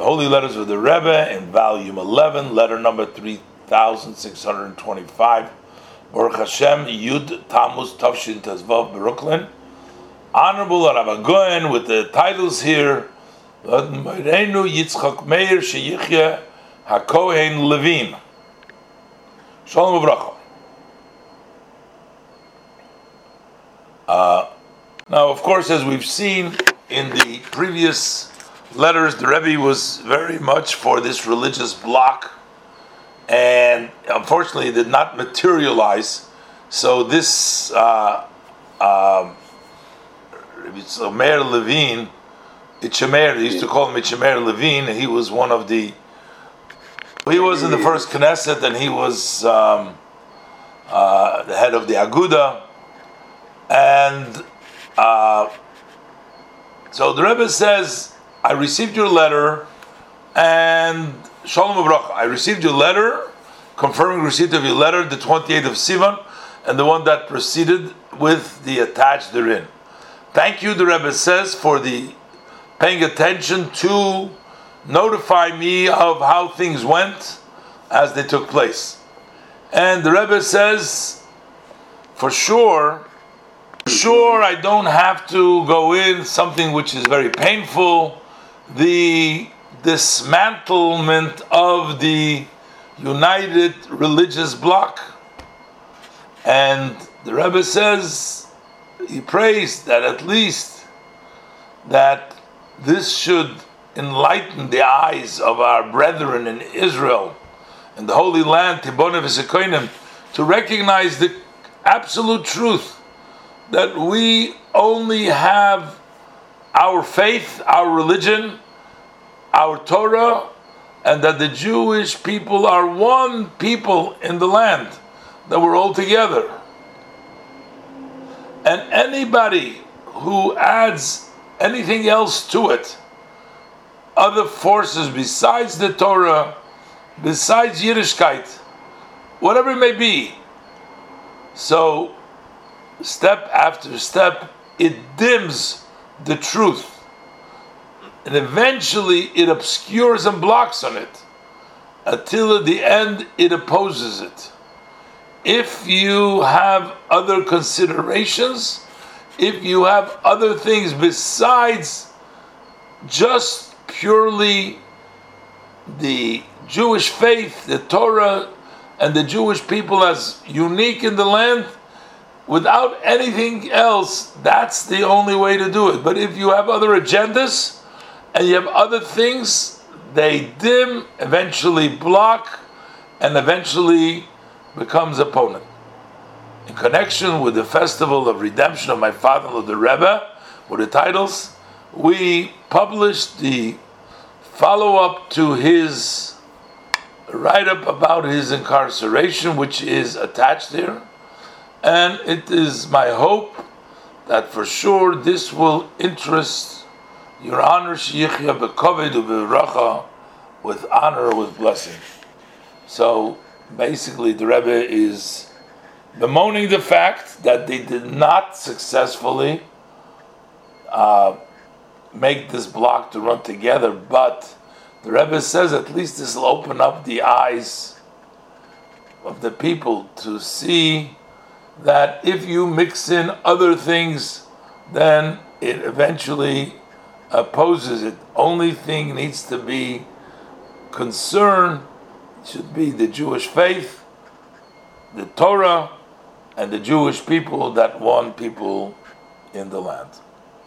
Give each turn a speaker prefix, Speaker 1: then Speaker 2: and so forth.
Speaker 1: The Holy Letters of the Rebbe in volume 11, letter number 3625, Baruch Hashem, Yud Tammuz Tavshin Tezvav, Brooklyn. Honorable Rabbi Goen with the titles here, Moreinu Yitzchak Meir Sheyichya HaKohen Levin. Shalom Uvracha. Now, of course, as we've seen in the previous letters, the Rebbe was very much for this religious bloc, and unfortunately it did not materialize. So this Meir Levin, Itchemer, they used to call him Itchemer Levin, and he was in the first Knesset, and he was the head of the Aguda, and so the Rebbe says, I received your letter, and Shalom Uvracha, I received your letter, confirming receipt of your letter, the 28th of Sivan, and the one that proceeded with the attached therein. Thank you, the Rebbe says, for the paying attention to notify me of how things went as they took place. And the Rebbe says, for sure, I don't have to go in something which is very painful, the dismantlement of the united religious bloc. And the Rebbe says, he prays that at least that this should enlighten the eyes of our brethren in Israel, in the Holy Land, Tibonah v'Sekoinim, to recognize the absolute truth that we only have our faith, our religion, our Torah, and that the Jewish people are one people in the land, that we're all together. And anybody who adds anything else to it, other forces besides the Torah, besides Yiddishkeit, whatever it may be, so step after step, it dims the truth. And eventually it obscures and blocks on it, until at the end it opposes it. If you have other considerations, if you have other things besides just purely the Jewish faith, the Torah, and the Jewish people as unique in the land, without anything else, that's the only way to do it. But if you have other agendas and you have other things, they dim, eventually block, and eventually becomes opponent. In connection with the festival of redemption of my father, the Rebbe, with the titles, we published the follow-up to his write-up about his incarceration, which is attached here. And it is my hope that for sure this will interest Your Honor, Sheyichya B'Koved U'B'Racha, with honor, with blessing. So basically the Rebbe is bemoaning the fact that they did not successfully make this block to run together, but the Rebbe says at least this will open up the eyes of the people to see that if you mix in other things, then it eventually opposes it. Only thing needs to be concerned should be the Jewish faith, the Torah, and the Jewish people, that one people in the land.